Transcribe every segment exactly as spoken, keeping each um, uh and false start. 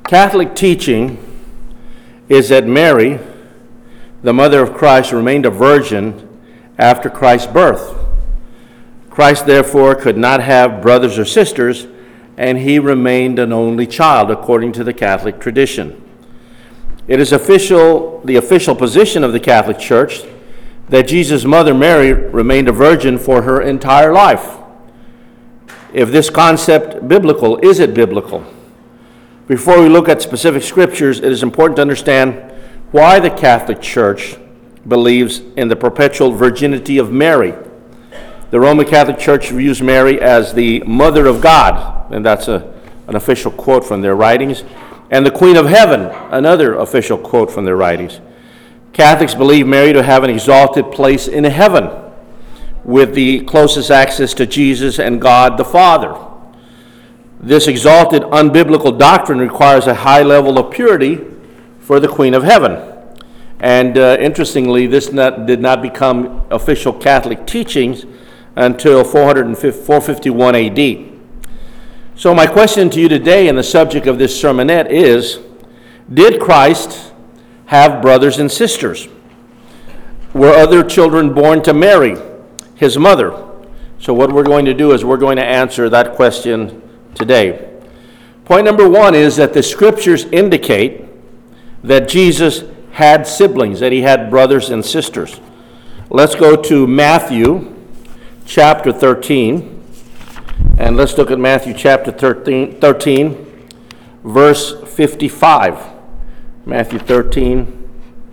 Catholic teaching is that Mary, the mother of Christ, remained a virgin after Christ's birth. Christ, therefore, could not have brothers or sisters, and he remained an only child, according to the Catholic tradition. It is official, the official position of the Catholic Church that Jesus' mother, Mary, remained a virgin for her entire life. If this concept biblical, is it biblical? Before we look at specific scriptures, it is important to understand why the Catholic Church believes in the perpetual virginity of Mary. The Roman Catholic Church views Mary as the Mother of God, and that's a, an official quote from their writings, and the Queen of Heaven, another official quote from their writings. Catholics believe Mary to have an exalted place in heaven, with the closest access to Jesus and God the Father. This exalted, unbiblical doctrine requires a high level of purity for the Queen of Heaven. And uh, interestingly, this not, did not become official Catholic teachings until four fifty-one A D. So my question to you today and the subject of this sermonette is, did Christ have brothers and sisters? Were other children born to Mary, his mother? So what we're going to do is we're going to answer that question today. Point number one is that the scriptures indicate that Jesus had siblings, that he had brothers and sisters. Let's go to Matthew chapter thirteen, and let's look at Matthew chapter thirteen, thirteen verse fifty-five. Matthew thirteen,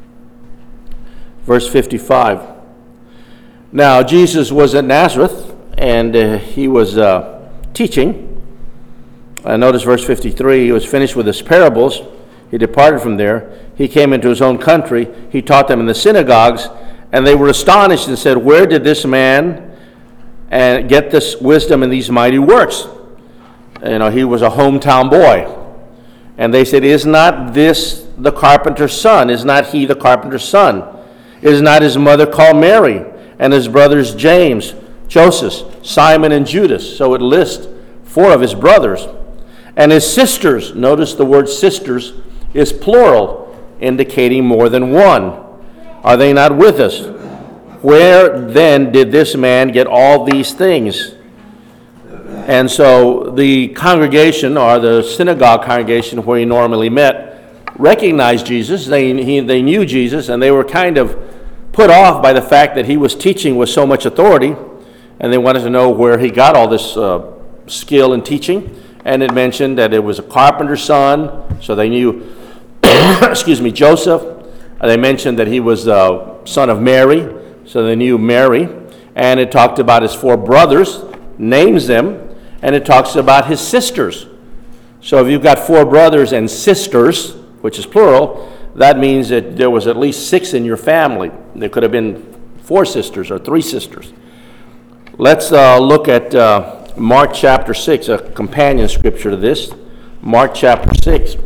verse fifty-five. Now, Jesus was at Nazareth, and uh, he was uh, teaching. Uh, notice verse fifty-three, he was finished with his parables. He departed from there. He came into his own country. He taught them in the synagogues, and they were astonished and said, "Where did this man uh, get this wisdom and these mighty works?" You know, he was a hometown boy. And they said, "Is not this the carpenter's son? Is not he the carpenter's son? Is not his mother called Mary, and his brothers James, Joseph, Simon, and Judas?" So it lists four of his brothers. "And his sisters," notice the word sisters is plural, indicating more than one. "Are they not with us? Where then did this man get all these things?" And so the congregation, or the synagogue congregation where he normally met, recognized Jesus. They, he, they knew Jesus, and they were kind of put off by the fact that he was teaching with so much authority, and they wanted to know where he got all this uh, skill in teaching. And it mentioned that it was a carpenter's son, so they knew, excuse me, Joseph. They mentioned that he was the son of Mary, so they knew Mary. And it talked about his four brothers, names them, and it talks about his sisters. So if you've got four brothers and sisters, which is plural, that means that there was at least six in your family. There could have been four sisters or three sisters. Let's uh, look at uh, Mark chapter six, a companion scripture to this. Mark chapter six.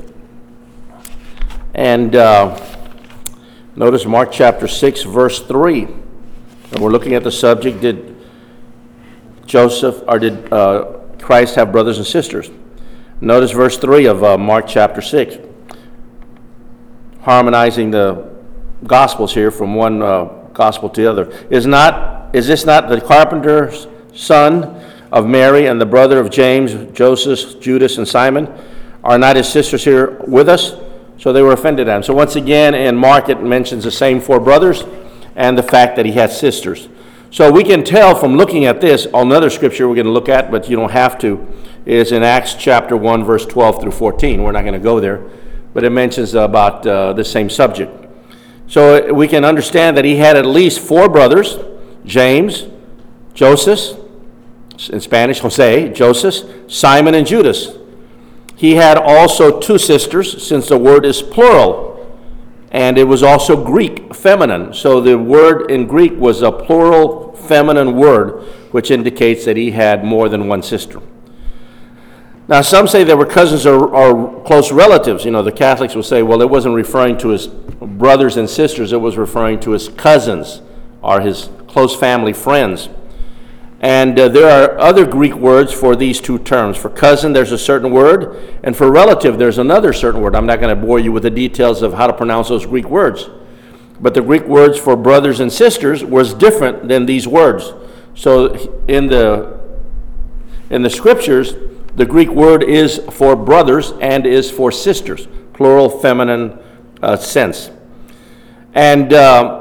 And uh, notice Mark chapter six, verse three. And we're looking at the subject, did Joseph, or did uh, Christ have brothers and sisters? Notice verse three of uh, Mark chapter six. Harmonizing the Gospels here from one uh, Gospel to the other. Is not, is this not the carpenter's son of Mary and the brother of James, Joseph, Judas, and Simon? Are not his sisters here with us? So they were offended at him. So once again, in Mark, it mentions the same four brothers and the fact that he had sisters. So we can tell from looking at this, another scripture we're going to look at, but you don't have to, is in Acts chapter one, verse twelve through fourteen. We're not going to go there, but it mentions about uh, the same subject. So we can understand that he had at least four brothers, James, Joseph, in Spanish, Jose, Joseph, Simon, and Judas. He had also two sisters, since the word is plural, and it was also Greek, feminine. So the word in Greek was a plural feminine word, which indicates that he had more than one sister. Now, some say they were cousins or, or close relatives. You know, the Catholics will say, well, it wasn't referring to his brothers and sisters, it was referring to his cousins or his close family friends. And uh, there are other Greek words for these two terms. For cousin, there's a certain word, and for relative, there's another certain word. I'm not going to bore you with the details of how to pronounce those Greek words. But the Greek words for brothers and sisters was different than these words. So in the in the scriptures, the Greek word is for brothers and is for sisters, plural feminine uh, sense. And uh,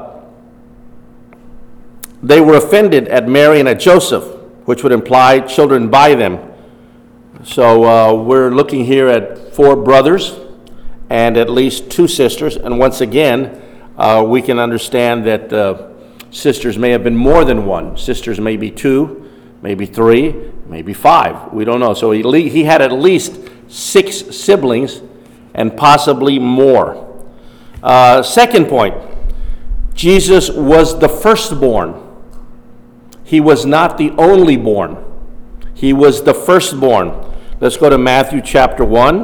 they were offended at Mary and at Joseph, which would imply children by them. So uh, we're looking here at four brothers and at least two sisters. And once again, uh, we can understand that uh, sisters may have been more than one. Sisters may be two, maybe three, maybe five. We don't know. So he, le- he had at least six siblings and possibly more. Uh, second point, Jesus was the firstborn. He was not the only born. He was the firstborn. Let's go to Matthew chapter one.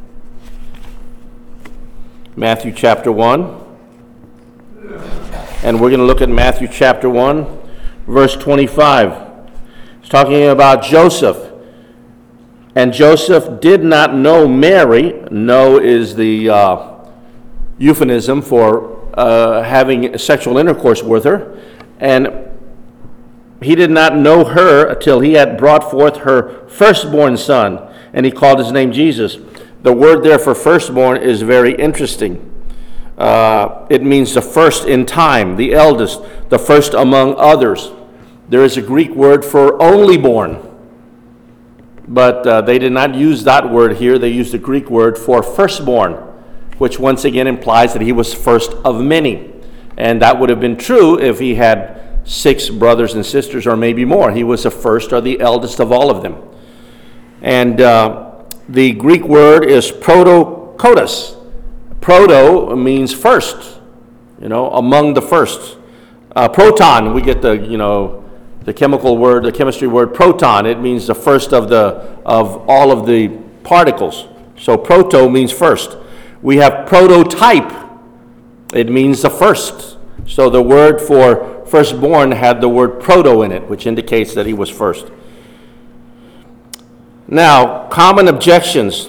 Matthew chapter one. And we're going to look at Matthew chapter one, verse twenty-five. It's talking about Joseph. And Joseph did not know Mary. Know is the uh, euphemism for uh, having sexual intercourse with her. And he did not know her until he had brought forth her firstborn son, and he called his name Jesus. The word there for firstborn is very interesting. Uh, it means the first in time, the eldest, the first among others. There is a Greek word for only born, but uh, they did not use that word here. They used the Greek word for firstborn, which once again implies that he was first of many. And that would have been true if he had six brothers and sisters, or maybe more. He was the first or the eldest of all of them. And uh, the Greek word is protokotos. Proto means first, you know, among the first. Uh, proton, we get the, you know, the chemical word, the chemistry word proton. It means the first of the of all of the particles. So proto means first. We have prototype. It means the first. So the word for firstborn had the word proto in it, which indicates that he was first. Now, common objections.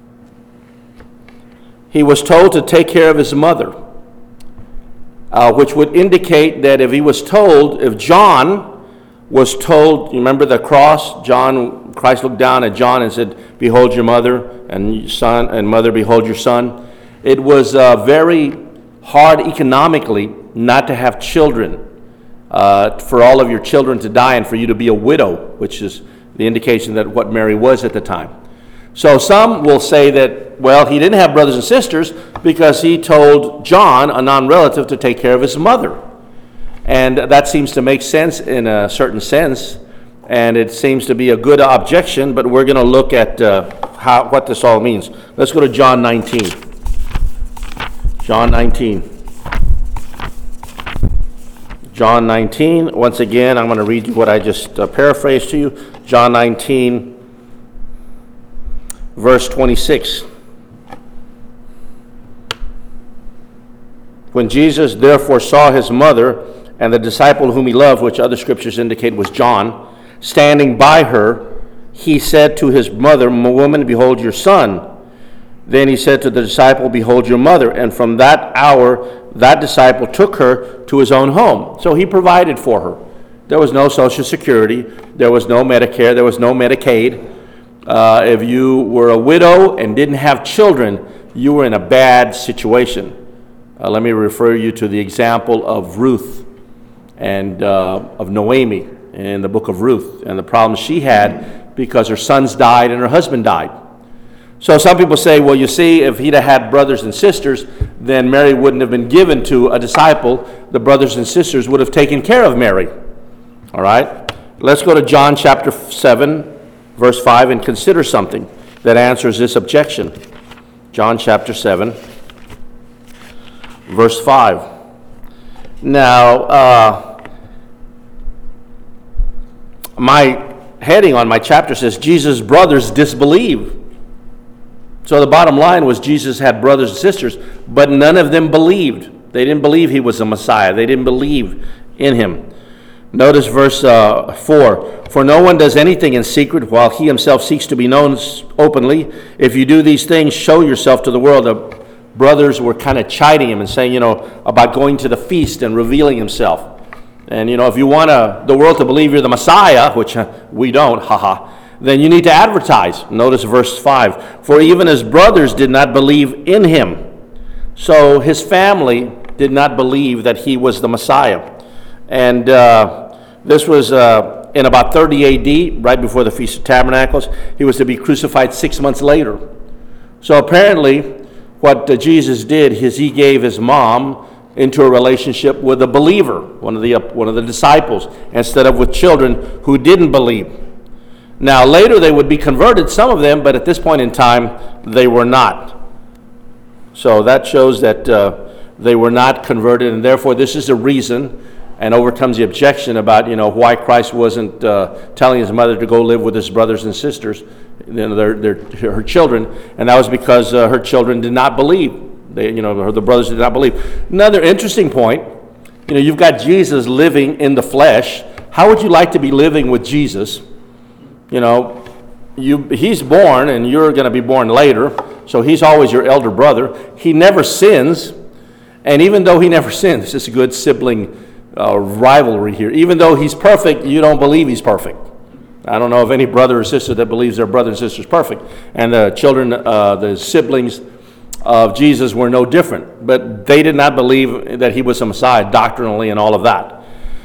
He was told to take care of his mother, uh, which would indicate that if he was told, if John was told, you remember the cross? John, Christ looked down at John and said, "Behold your mother, and son, and mother, behold your son." It was uh, very hard economically not to have children. Uh, for all of your children to die and for you to be a widow, which is the indication that what Mary was at the time. So some will say that, well, he didn't have brothers and sisters because he told John, a non-relative, to take care of his mother. And that seems to make sense in a certain sense, and it seems to be a good objection, but we're going to look at uh, how what this all means. Let's go to John nineteen. John nineteen. John nineteen, once again, I'm going to read you what I just uh, paraphrased to you. John nineteen, verse twenty-six. When Jesus therefore saw his mother and the disciple whom he loved, which other scriptures indicate was John, standing by her, he said to his mother, "Woman, behold your son." Then he said to the disciple, "Behold your mother." And from that hour, that disciple took her to his own home. So he provided for her. There was no Social Security. There was no Medicare. There was no Medicaid. Uh, if you were a widow and didn't have children, you were in a bad situation. Uh, let me refer you to the example of Ruth and uh, of Naomi in the book of Ruth and the problems she had because her sons died and her husband died. So some people say, well, you see, if he'd have had brothers and sisters, then Mary wouldn't have been given to a disciple. The brothers and sisters would have taken care of Mary. All right? Let's go to John chapter seven, verse five, and consider something that answers this objection. John chapter seven, verse five. Now, uh, my heading on my chapter says, Jesus' brothers disbelieve. So the bottom line was Jesus had brothers and sisters, but none of them believed. They didn't believe he was the Messiah. They didn't believe in him. Notice verse uh, four. For no one does anything in secret while he himself seeks to be known openly. If you do these things, show yourself to the world. The brothers were kind of chiding him and saying, you know, about going to the feast and revealing himself. And, you know, if you want uh, the world to believe you're the Messiah, which uh, we don't, haha, then you need to advertise. Notice verse five. For even his brothers did not believe in him. So his family did not believe that he was the Messiah. And uh, this was uh, in about thirty A D, right before the Feast of Tabernacles. He was to be crucified six months later. So apparently, what uh, Jesus did is he gave his mom into a relationship with a believer, one of the uh, one of the disciples, instead of with children who didn't believe. Now later they would be converted, some of them, but at this point in time they were not. So that shows that uh, they were not converted, and therefore this is a reason, and overcomes the objection about, you know, why Christ wasn't uh, telling his mother to go live with his brothers and sisters, you know, their, their, her children, and that was because uh, her children did not believe. They, you know, the brothers did not believe. Another interesting point, you know, you've got Jesus living in the flesh. How would you like to be living with Jesus? You know, you he's born and you're going to be born later, so he's always your elder brother. He never sins, and even though he never sins, this is a good sibling uh, rivalry here. Even though he's perfect, you don't believe he's perfect. I don't know of any brother or sister that believes their brother and sister is perfect. And the children, uh, the siblings of Jesus were no different, but they did not believe that he was the Messiah doctrinally and all of that.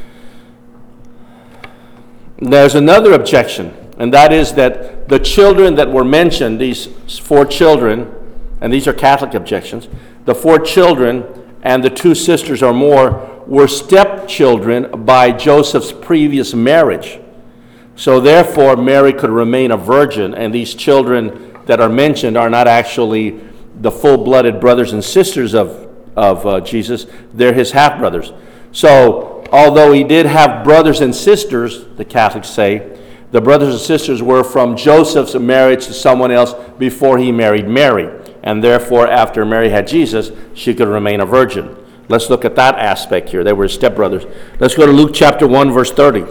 There's another objection, and that is that the children that were mentioned, these four children, and these are Catholic objections, the four children and the two sisters or more were stepchildren by Joseph's previous marriage. So therefore Mary could remain a virgin, and these children that are mentioned are not actually the full-blooded brothers and sisters of, of uh, Jesus. They're his half-brothers. So although he did have brothers and sisters, the Catholics say, the brothers and sisters were from Joseph's marriage to someone else before he married Mary. And therefore, after Mary had Jesus, she could remain a virgin. Let's look at that aspect here. They were stepbrothers. Let's go to Luke chapter one, verse thirty.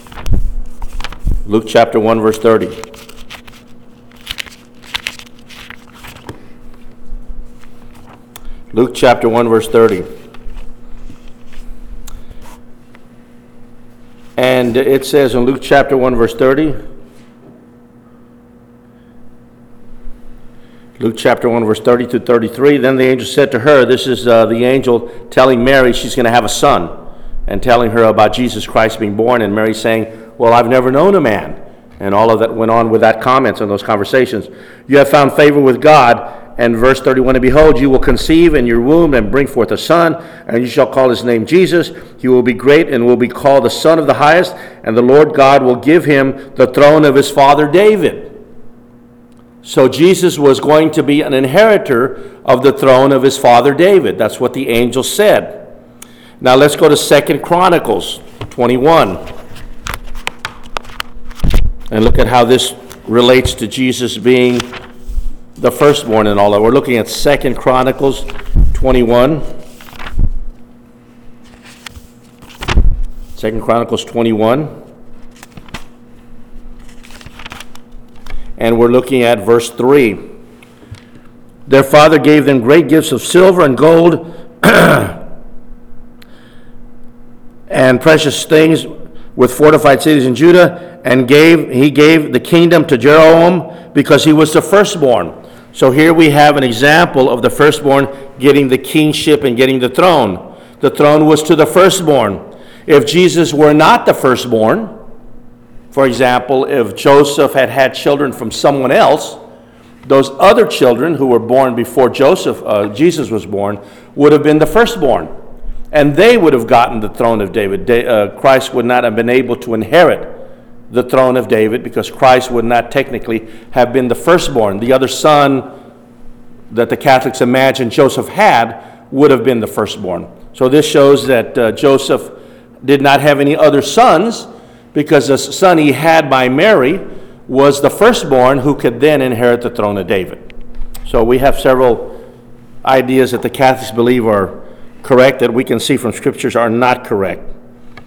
Luke chapter one, verse thirty. Luke chapter one, verse thirty. And it says in Luke chapter one, verse thirty, Luke chapter one, verse thirty to thirty-three, then the angel said to her, this is uh, the angel telling Mary she's going to have a son, and telling her about Jesus Christ being born, and Mary saying, well, I've never known a man. And all of that went on with that comments and those conversations. You have found favor with God. And verse thirty-one, and behold, you will conceive in your womb and bring forth a son, and you shall call his name Jesus. He will be great and will be called the Son of the Highest, and the Lord God will give him the throne of his father David. So Jesus was going to be an inheritor of the throne of his father David. That's what the angel said. Now let's go to Second Chronicles twenty-one. And look at how this relates to Jesus being the firstborn and all that. We're looking at Second Chronicles twenty-one. Second Chronicles twenty-one. And we're looking at verse three. Their father gave them great gifts of silver and gold and precious things with fortified cities in Judah, and gave he gave the kingdom to Jeroboam because he was the firstborn. So here we have an example of the firstborn getting the kingship and getting the throne. The throne was to the firstborn. If Jesus were not the firstborn, for example, if Joseph had had children from someone else, those other children who were born before Joseph, uh, Jesus was born, would have been the firstborn. And they would have gotten the throne of David. Da- uh, Christ would not have been able to inherit the throne of David, because Christ would not technically have been the firstborn. The other son that the Catholics imagine Joseph had would have been the firstborn. So this shows that uh, Joseph did not have any other sons, because the son he had by Mary was the firstborn who could then inherit the throne of David. So we have several ideas that the Catholics believe are correct that we can see from scriptures are not correct.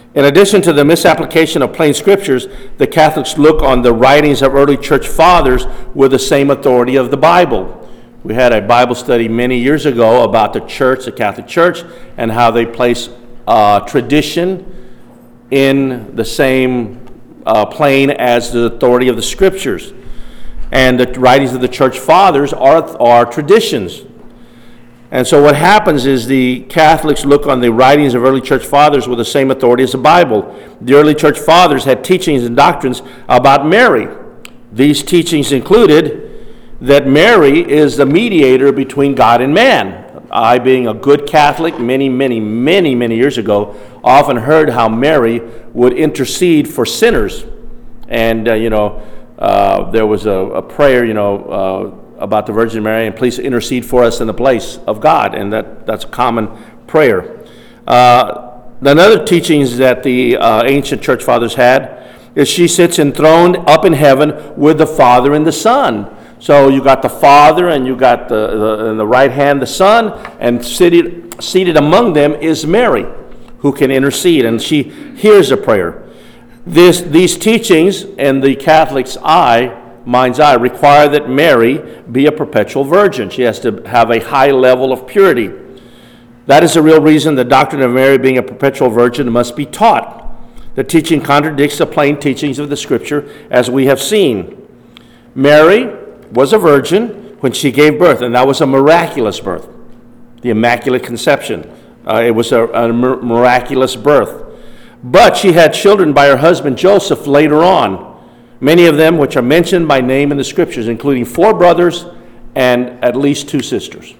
In addition to the misapplication of plain scriptures, the Catholics look on the writings of early church fathers with the same authority of the Bible. We had a Bible study many years ago about the church, the Catholic Church, and how they place uh, tradition in the same uh, plane as the authority of the scriptures. And the writings of the church fathers are, are traditions. And so what happens is the Catholics look on the writings of early church fathers with the same authority as the Bible. The early church fathers had teachings and doctrines about Mary. These teachings included that Mary is the mediator between God and man. I, being a good Catholic, many, many, many, many years ago, often heard how Mary would intercede for sinners. And, uh, you know, uh, there was a, a prayer, you know, uh, about the Virgin Mary, and please intercede for us in the place of God. And that, that's a common prayer. Uh, another teachings that the uh, ancient church fathers had is she sits enthroned up in heaven with the Father and the Son. So you got the Father, and you got the, the in the right hand the Son, and seated seated among them is Mary, who can intercede, and she hears a prayer. This these teachings in the Catholic's eye, mind's eye, require that Mary be a perpetual virgin. She has to have a high level of purity. That is the real reason the doctrine of Mary being a perpetual virgin must be taught. The teaching contradicts the plain teachings of the Scripture, as we have seen. Mary was a virgin when she gave birth, and that was a miraculous birth, the Immaculate Conception. Uh, it was a, a miraculous birth. But she had children by her husband Joseph later on, many of them which are mentioned by name in the Scriptures, including four brothers and at least two sisters.